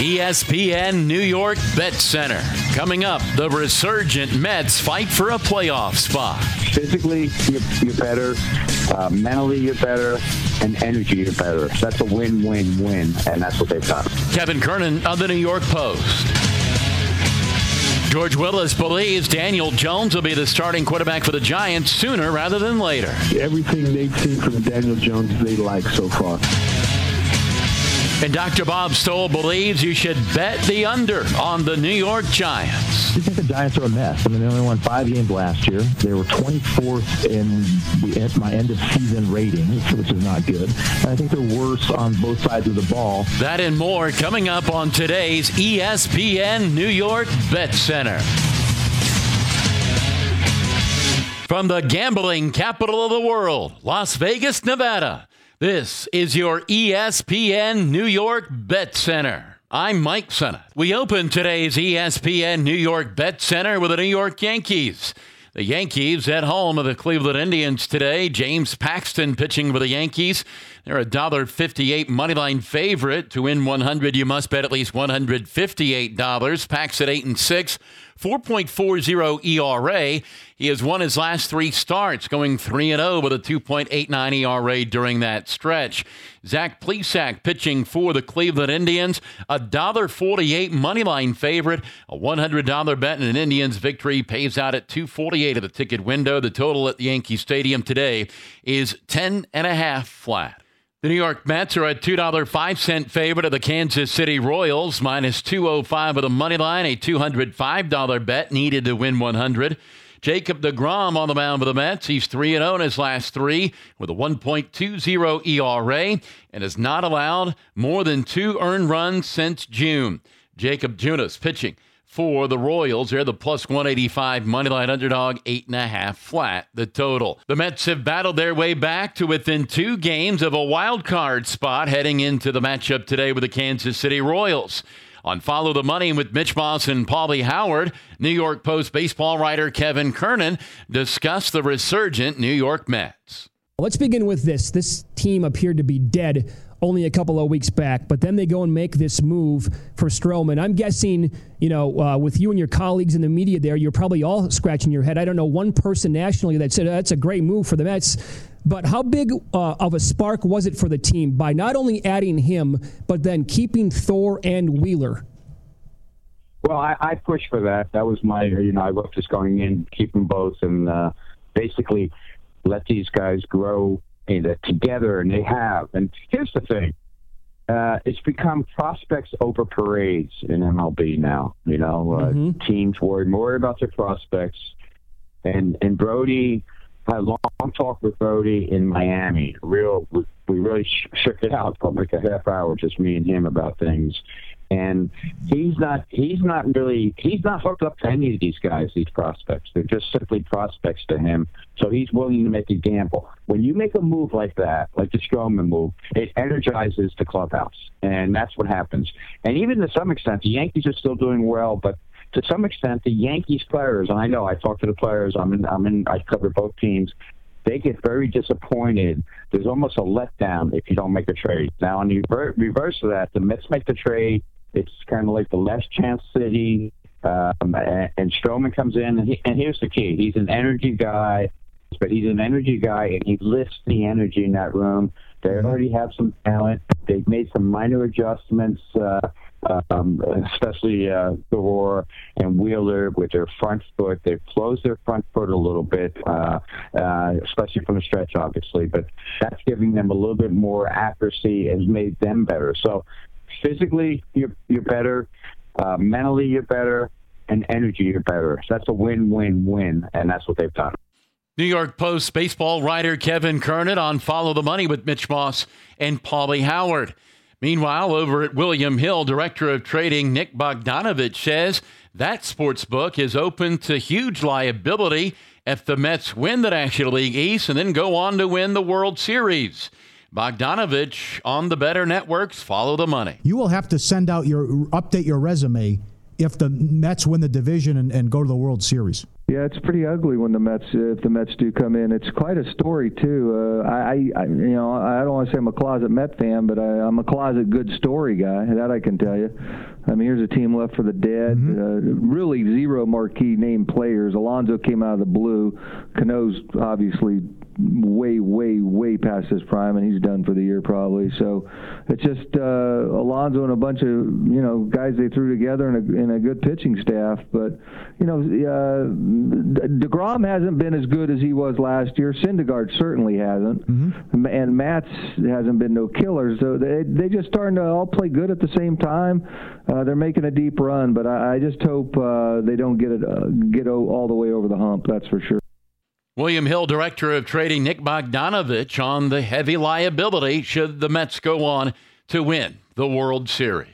ESPN New York Bet Center. Coming up, the resurgent Mets fight for a playoff spot. Physically, you're better. Mentally, you're better. And energy, you're better. That's a win-win-win, and that's what they've done. Kevin Kernan of the New York Post. George Willis believes Daniel Jones will be the starting quarterback for the Giants sooner rather than later. Everything they've seen from Daniel Jones, they like so far. And Dr. Bob Stoll believes you should bet the under on the New York Giants. I think the Giants are a mess. I mean, they only won 5 games last year. They were 24th in my end-of-season rating, which is not good. And I think they're worse on both sides of the ball. That and more coming up on today's ESPN New York Bet Center. From the gambling capital of the world, Las Vegas, Nevada, this is your ESPN New York Bet Center. I'm Mike Sennett. We open today's ESPN New York Bet Center with the New York Yankees. The Yankees at home of the Cleveland Indians today. James Paxton pitching for the Yankees. They're a $1.58 moneyline favorite. To win 100, you must bet at least $158. Paxton 8-6. 4.40 ERA. He has won his last 3 starts, going 3-0 with a 2.89 ERA during that stretch. Zach Plesac pitching for the Cleveland Indians, a $1.48 moneyline favorite. A $100 bet in an Indians victory pays out at $2.48 at the ticket window. The total at the Yankee Stadium today is 10.5 flat. The New York Mets are a $2.05 favorite of the Kansas City Royals, minus 205 of the money line, a $205 bet needed to win 100. Jacob deGrom on the mound for the Mets. He's 3-0 in his last 3 with a 1.20 ERA and has not allowed more than 2 earned runs since June. Jacob Junis pitching for the Royals. They're the plus 185 moneyline underdog, 8.5 flat, the total. The Mets have battled their way back to within 2 games of a wild card spot heading into the matchup today with the Kansas City Royals. On Follow the Money with Mitch Moss and Paulie Howard, New York Post baseball writer Kevin Kernan discussed the resurgent New York Mets. Let's begin with this. This team appeared to be dead only a couple of weeks back, but then they go and make this move for Stroman. I'm guessing, with you and your colleagues in the media there, you're probably all scratching your head. I don't know one person nationally that said that's a great move for the Mets. But how big of a spark was it for the team by not only adding him, but then keeping Thor and Wheeler? Well, I pushed for that. That was my, I looked just going in, keep them both, and basically let these guys grow together, and they have. And here's the thing. It's become prospects over parades in MLB now. Teams worry more about their prospects. And Brody, I had a long talk with Brody in Miami. We really shook it out for like a half hour, just me and him about things. And he's not hooked up to any of these guys, these prospects. They're just simply prospects to him. So he's willing to make a gamble. When you make a move like that, like the Stroman move, it energizes the clubhouse. And that's what happens. And even to some extent, the Yankees are still doing well, but to some extent, the Yankees players, and I know I talk to the players, I cover both teams, they get very disappointed. There's almost a letdown if you don't make a trade. Now, on the reverse of that, the Mets make the trade. It's kind of like the last chance city, and Stroman comes in, and here's the key. He's an energy guy, and he lifts the energy in that room. They already have some talent. They've made some minor adjustments, especially Thor and Wheeler with their front foot. They've closed their front foot a little bit, especially from the stretch, obviously. But that's giving them a little bit more accuracy and has made them better. So physically, you're better. Mentally, you're better. And energy, you're better. So that's a win-win-win, and that's what they've done. New York Post baseball writer Kevin Kernan on Follow the Money with Mitch Moss and Paulie Howard. Meanwhile, over at William Hill, Director of Trading Nick Bogdanovich says that sports book is open to huge liability if the Mets win the National League East and then go on to win the World Series. Bogdanovich on the Better Network's Follow the Money. You will have to update your resume if the Mets win the division and go to the World Series. Yeah, it's pretty ugly when if the Mets do come in. It's quite a story too. I don't want to say I'm a closet Met fan, but I'm a closet good story guy. That I can tell you. I mean, here's a team left for the dead. Really zero marquee name players. Alonso came out of the blue. Cano's obviously way past his prime, and he's done for the year probably. So it's just Alonso and a bunch of guys they threw together and a good pitching staff. But DeGrom hasn't been as good as he was last year. Syndergaard certainly hasn't, and Matz hasn't been no killer. So they just starting to all play good at the same time. They're making a deep run, but I just hope they don't get all the way over the hump. That's for sure. William Hill, director of trading Nick Bogdanovich, on the heavy liability should the Mets go on to win the World Series.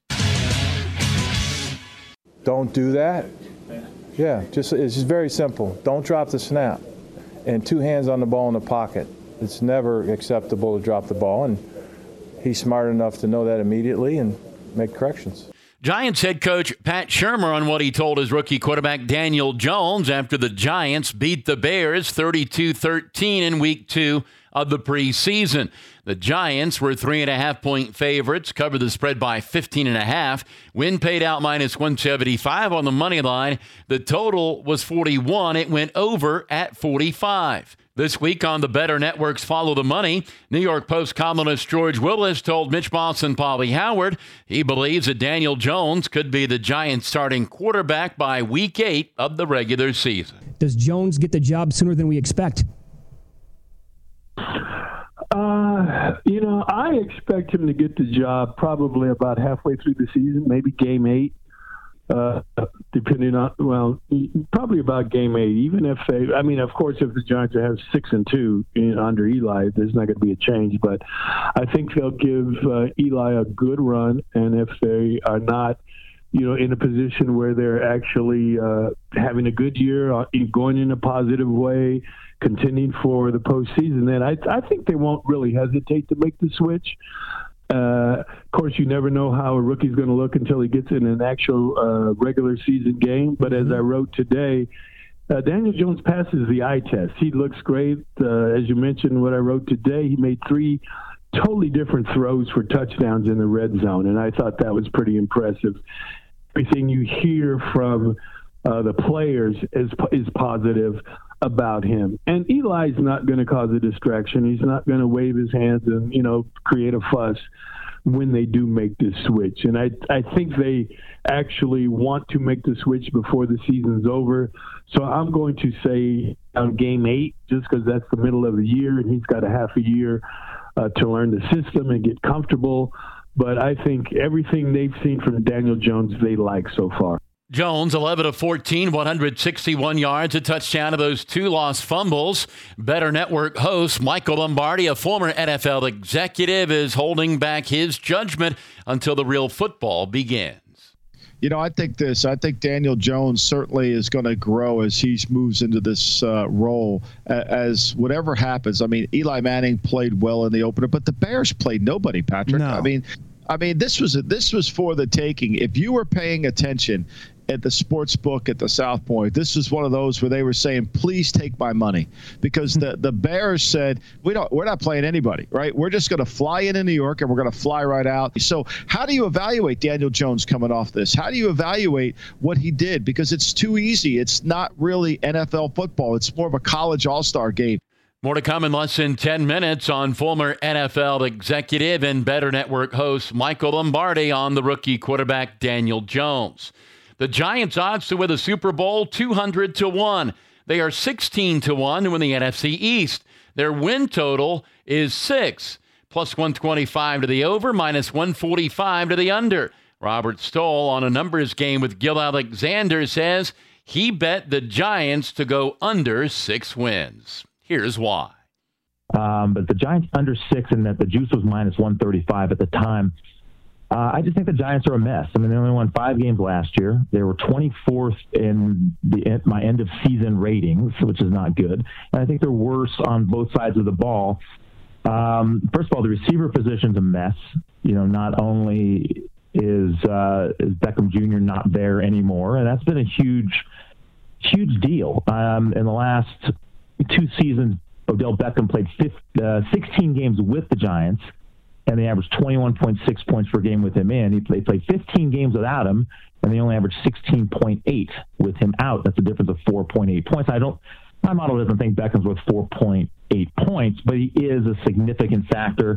Don't do that. Yeah, it's just very simple. Don't drop the snap. And 2 hands on the ball in the pocket. It's never acceptable to drop the ball, and he's smart enough to know that immediately and make corrections. Giants head coach Pat Shurmur on what he told his rookie quarterback Daniel Jones after the Giants beat the Bears 32-13 in week 2 of the preseason. The Giants were 3.5-point favorites, covered the spread by 15.5. Win paid out minus 175 on the money line. The total was 41. It went over at 45. This week on the Better Network's Follow the Money, New York Post columnist George Willis told Mitch Moss and Paulie Howard he believes that Daniel Jones could be the Giants' starting quarterback by week 8 of the regular season. Does Jones get the job sooner than we expect? I expect him to get the job probably about halfway through the season, maybe game 8. Depending on, probably about game 8. Even if of course, if the Giants have 6-2 under Eli, there's not going to be a change. But I think they'll give Eli a good run, and if they are not, in a position where they're actually having a good year, going in a positive way, contending for the postseason, then I think they won't really hesitate to make the switch. Of course, you never know how a rookie's going to look until he gets in an actual regular season game. But as I wrote today, Daniel Jones passes the eye test. He looks great. As you mentioned, what I wrote today, he made 3 totally different throws for touchdowns in the red zone, and I thought that was pretty impressive. Everything you hear from the players is positive about him. And Eli's not going to cause a distraction. He's not going to wave his hands and, create a fuss when they do make this switch. And I think they actually want to make the switch before the season's over. So I'm going to say on game 8, just because that's the middle of the year and he's got a half a year to learn the system and get comfortable. But I think everything they've seen from Daniel Jones, they like so far. Jones, 11 of 14, 161 yards, a touchdown of those 2 lost fumbles. Better Network host Michael Lombardi, a former NFL executive, is holding back his judgment until the real football begins. I think Daniel Jones certainly is going to grow as he moves into this role. As whatever happens, Eli Manning played well in the opener, but the Bears played nobody, Patrick. No. This was for the taking. If you were paying attention at the sports book at the South Point, this was one of those where they were saying, please take my money, because the Bears said, we're not playing anybody, right? We're just going to fly into New York and we're going to fly right out. So how do you evaluate Daniel Jones coming off this? How do you evaluate what he did? Because it's too easy. It's not really NFL football. It's more of a college all-star game. More to come in less than 10 minutes on former NFL executive and Better Network host Michael Lombardi on the rookie quarterback Daniel Jones. The Giants' odds to win the Super Bowl, 200-1. They are 16-1 to win the NFC East. Their win total is 6, plus 125 to the over, minus 145 to the under. Robert Stoll on a numbers game with Gil Alexander says he bet the Giants to go under 6 wins. Here's why. But the Giants under 6, and that the juice was minus 135 at the time. I just think the Giants are a mess. They only won 5 games last year. They were 24th in my end of season ratings, which is not good. And I think they're worse on both sides of the ball. First of all, the receiver position's a mess. Not only is Beckham Jr. not there anymore, and that's been a huge deal. In the last 2 seasons, Odell Beckham played 16 games with the Giants. and they averaged 21.6 points per game with him in. They played 15 games without him, and they only averaged 16.8 with him out. That's a difference of 4.8 points. My model doesn't think Beckham's worth 4.8 points, but he is a significant factor.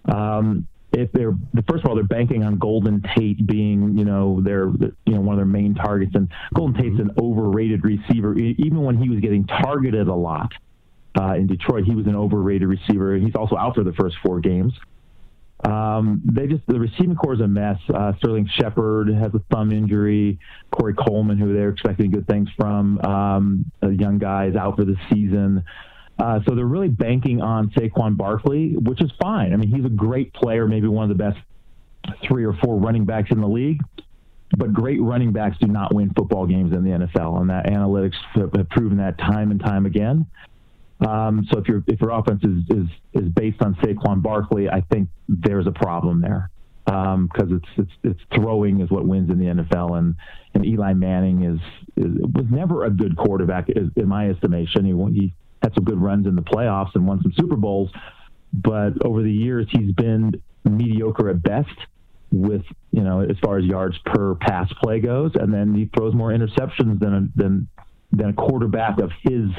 If first of all, they're banking on Golden Tate being, one of their main targets, and Golden Tate's an overrated receiver. Even when he was getting targeted a lot in Detroit, he was an overrated receiver. He's also out for the first 4 games. The receiving core is a mess. Sterling Shepard has a thumb injury. Corey Coleman, who they're expecting good things from, a young guy, is out for the season. So they're really banking on Saquon Barkley, which is fine. I mean, he's a great player, maybe one of the best 3 or 4 running backs in the league. But great running backs do not win football games in the NFL, and that analytics have proven that time and time again. So if your offense is based on Saquon Barkley, I think there's a problem there, because it's throwing is what wins in the NFL, and Eli Manning was never a good quarterback in my estimation. He had some good runs in the playoffs and won some Super Bowls, but over the years he's been mediocre at best with, as far as yards per pass play goes, and then he throws more interceptions than a quarterback of his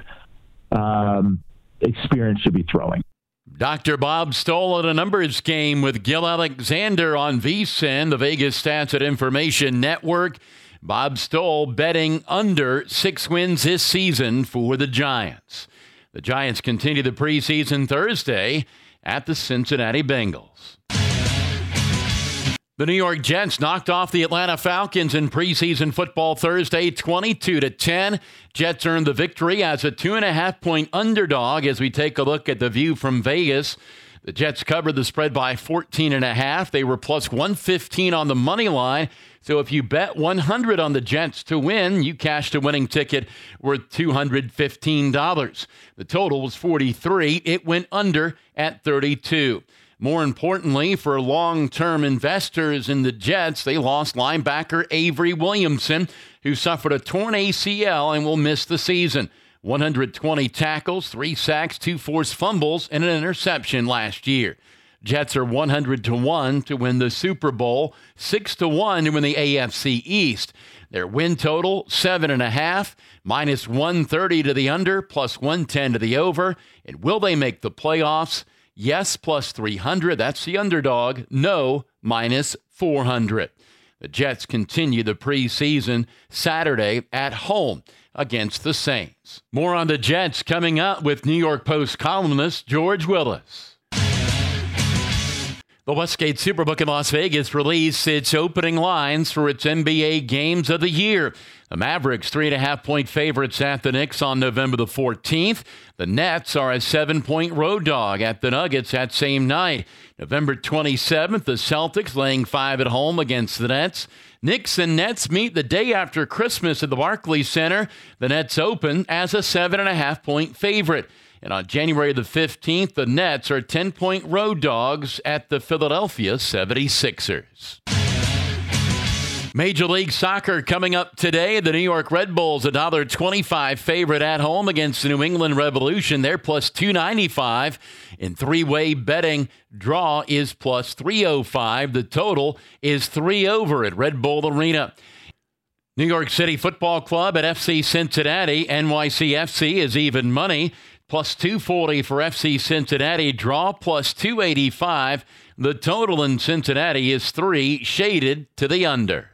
experience should be throwing. Dr. Bob Stoll at a numbers game with Gil Alexander on VSiN, the Vegas Stats and Information Network. Bob Stoll betting under 6 wins this season for the Giants. The Giants continue the preseason Thursday at the Cincinnati Bengals. The New York Jets knocked off the Atlanta Falcons in preseason football Thursday, 22-10. Jets earned the victory as a 2.5-point underdog as we take a look at the view from Vegas. The Jets covered the spread by 14.5. They were plus 115 on the money line. So if you bet 100 on the Jets to win, you cashed a winning ticket worth $215. The total was 43. It went under at 32. More importantly, for long-term investors in the Jets, they lost linebacker Avery Williamson, who suffered a torn ACL and will miss the season. 120 tackles, 3 sacks, 2 forced fumbles, and an interception last year. Jets are 100-1 to win the Super Bowl, 6-1 to win the AFC East. Their win total, 7.5, minus 130 to the under, plus 110 to the over. And will they make the playoffs? Yes, plus 300. That's the underdog. No, minus 400. The Jets continue the preseason Saturday at home against the Saints. More on the Jets coming up with New York Post columnist George Willis. The Westgate Superbook in Las Vegas released its opening lines for its NBA games of the year. The Mavericks 3.5-point favorites at the Knicks on November the 14th. The Nets are a 7-point road dog at the Nuggets that same night. November 27th, the Celtics laying 5 at home against the Nets. Knicks and Nets meet the day after Christmas at the Barclays Center. The Nets open as a 7.5-point favorite. And on January the 15th, the Nets are 10-point road dogs at the Philadelphia 76ers. Major League Soccer coming up today. The New York Red Bulls, $1.25 favorite at home against the New England Revolution. They're plus 295. In three-way betting, draw is plus 305. The total is 3 over at Red Bull Arena. New York City Football Club at FC Cincinnati. NYCFC is even money. Plus 240 for FC Cincinnati. Draw plus 285. The total in Cincinnati is 3, shaded to the under.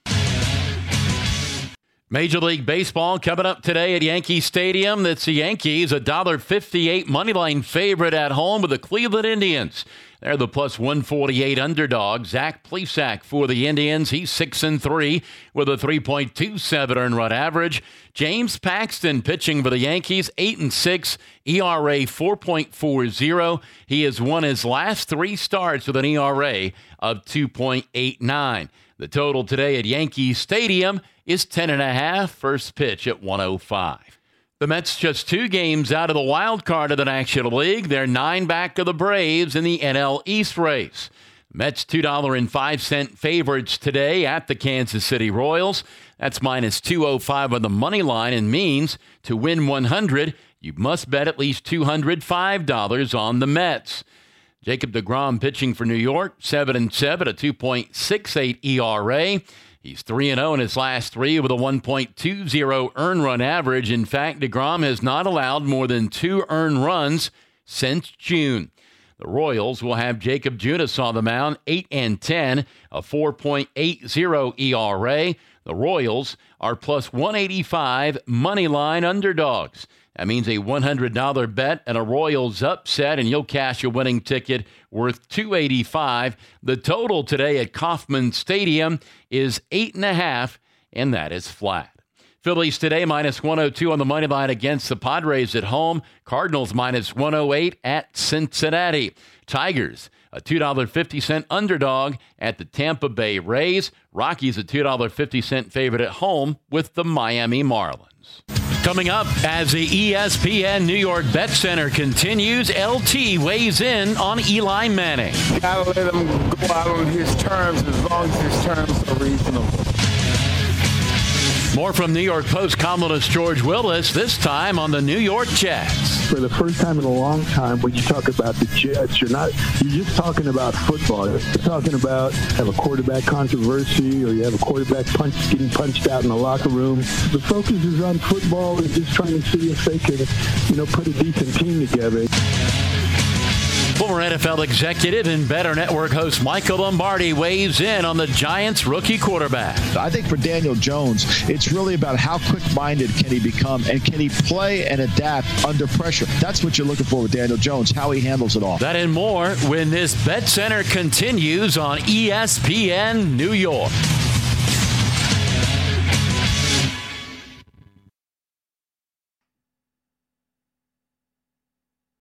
Major League Baseball coming up today at Yankee Stadium. That's the Yankees, $1.58 moneyline favorite at home with the Cleveland Indians. They're the plus 148 underdog. Zach Plesac for the Indians. He's 6-3 with a 3.27 earned run average. James Paxton pitching for the Yankees, 8-6, ERA 4.40. He has won his last 3 starts with an ERA of 2.89. The total today at Yankee Stadium is 10.5. First pitch at 1:05. The Mets just 2 games out of the wild card of the National League. They're 9 back of the Braves in the NL East race. Mets $2.05 favorites today at the Kansas City Royals. That's minus 205 on the money line and means to win 100, you must bet at least $205 on the Mets. Jacob deGrom pitching for New York, 7-7, a 2.68 ERA. He's 3-0 in his last three with a 1.20 earned run average. In fact, deGrom has not allowed more than 2 earned runs since June. The Royals will have Jacob Junis on the mound, 8-10, a 4.80 ERA. The Royals are plus 185 money line underdogs. That means a $100 bet and a Royals upset, and you'll cash a winning ticket worth $285. The total today at Kauffman Stadium is 8.5, and that is flat. Phillies today minus 102 on the money line against the Padres at home. Cardinals minus 108 at Cincinnati. Tigers, a $2.50 underdog at the Tampa Bay Rays. Rockies, a $2.50 favorite at home with the Miami Marlins. Coming up, as the ESPN New York Bet Center continues, LT weighs in on Eli Manning. You gotta let him go out on his terms as long as his terms are reasonable. More from New York Post columnist George Willis, this time on the New York Jets. For the first time in a long time, when you talk about the Jets, you're just talking about football. You're talking about have a quarterback controversy, or you have a quarterback getting punched out in the locker room. The focus is on football and just trying to see if they can, put a decent team together. Former NFL executive and Better Network host Michael Lombardi weighs in on the Giants' rookie quarterback. I think for Daniel Jones, it's really about how quick-minded can he become, and can he play and adapt under pressure. That's what you're looking for with Daniel Jones, how he handles it all. That and more when this Bet Center continues on ESPN New York.